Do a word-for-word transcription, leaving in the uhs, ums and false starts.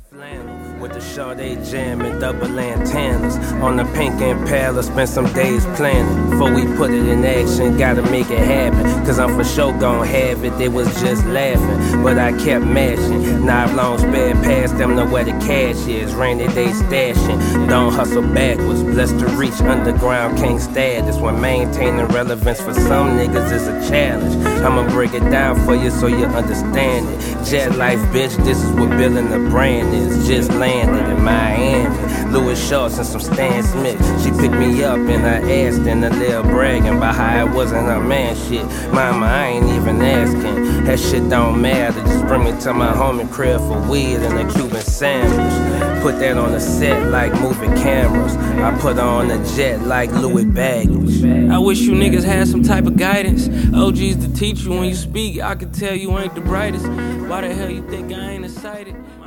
Flannel with the Sade jam and double antennas. On the pink Impala, spent some days planning. Before we put it in action, gotta make it happen. Cause I'm for sure gon' have it, they was just laughing. But I kept mashing, knife long sped past them, know where the cash is. Rainy day stashing, don't hustle backwards. Blessed to reach underground king status. When maintaining relevance for some niggas is a challenge. I'ma break it down for you so you understand it. Jet life, bitch, this is what building the brand is. Just landed in Miami, Louis Shorts and some Stan Smith. She picked me up and I asked and a little bragging about how it wasn't her man shit. Mama, I ain't even asking, that shit don't matter. Just bring me to my homie crib for weed and a Cuban sandwich. Put that on the set like moving cameras. I put on a jet like Louis Baggage. I wish you niggas had some type of guidance. O Gs to teach you when you speak. I can tell you ain't the brightest. Why the hell you think I ain't excited?